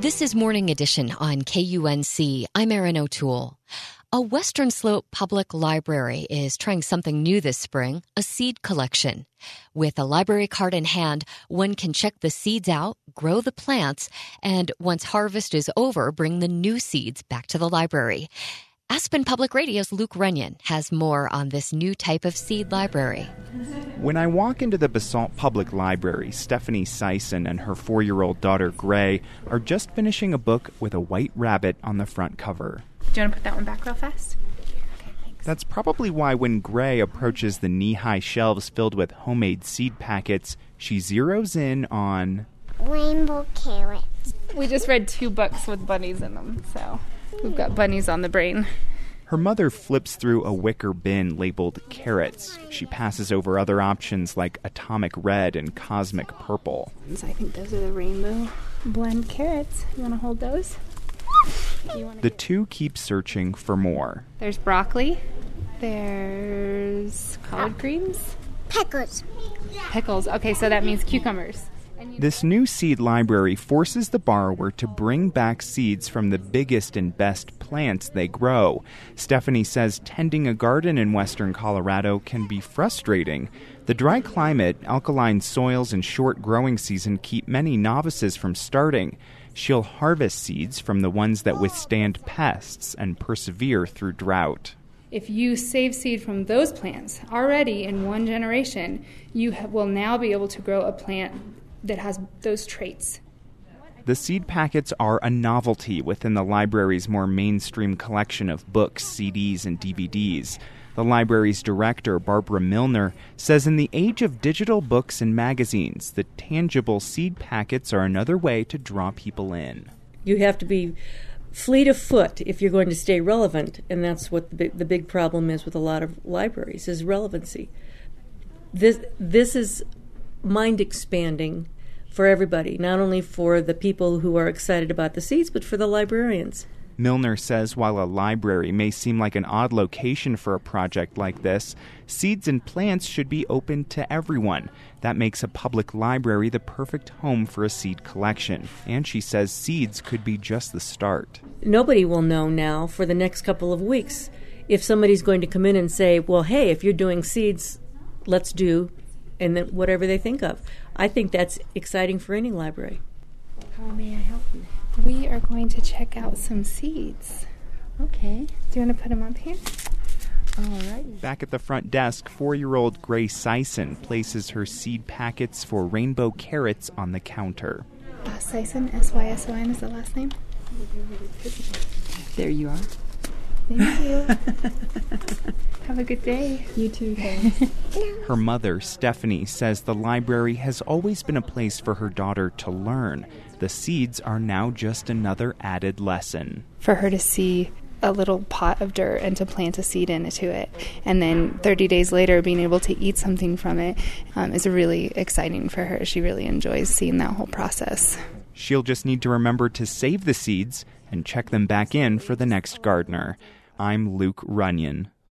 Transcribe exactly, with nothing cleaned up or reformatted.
This is Morning Edition on K U N C. I'm Erin O'Toole. A Western Slope Public Library is trying something new this spring, a seed collection. With a library card in hand, one can check the seeds out, grow the plants, and once harvest is over, bring the new seeds back to the library. Aspen Public Radio's Luke Runyon has more on this new type of seed library. When I walk into the Basalt Public Library, Stephanie Sison and her four-year-old daughter, Gray, are just finishing a book with a white rabbit on the front cover. Do you want to put that one back real fast? Okay, thanks. That's probably why when Gray approaches the knee-high shelves filled with homemade seed packets, she zeroes in on rainbow carrots. We just read two books with bunnies in them, so we've got bunnies on the brain. Her mother flips through a wicker bin labeled carrots. She passes over other options like atomic red and cosmic purple. So I think those are the rainbow blend carrots. You want to hold those? The two keep searching for more. There's broccoli. There's collard greens. Pickles. Pickles. Okay, so that means cucumbers. This new seed library forces the borrower to bring back seeds from the biggest and best plants they grow. Stephanie says tending a garden in western Colorado can be frustrating. The dry climate, alkaline soils, and short growing season keep many novices from starting. She'll harvest seeds from the ones that withstand pests and persevere through drought. If you save seed from those plants already in one generation, you ha- will now be able to grow a plant that has those traits. The seed packets are a novelty within the library's more mainstream collection of books, C Ds, and D V Ds. The library's director, Barbara Milner, says in the age of digital books and magazines, the tangible seed packets are another way to draw people in. You have to be fleet of foot if you're going to stay relevant, and that's what the big, the big problem is with a lot of libraries, is relevancy. This this is mind-expanding for everybody, not only for the people who are excited about the seeds, but for the librarians. Milner says while a library may seem like an odd location for a project like this, seeds and plants should be open to everyone. That makes a public library the perfect home for a seed collection. And she says seeds could be just the start. Nobody will know now for the next couple of weeks if somebody's going to come in and say, well, hey, if you're doing seeds, let's do and then whatever they think of. I think that's exciting for any library. How may I help you? We are going to check out some seeds. Okay. Do you want to put them up here? All right. Back at the front desk, four-year-old Gray Sison places her seed packets for rainbow carrots on the counter. Uh, Sison, S Y S O N is the last name. There you are. Thank you. Have a good day. You too, thanks. Her mother, Stephanie, says the library has always been a place for her daughter to learn. The seeds are now just another added lesson. For her to see a little pot of dirt and to plant a seed into it, and then thirty days later being able to eat something from it um, is really exciting for her. She really enjoys seeing that whole process. She'll just need to remember to save the seeds and check them back in for the next gardener. I'm Luke Runyon.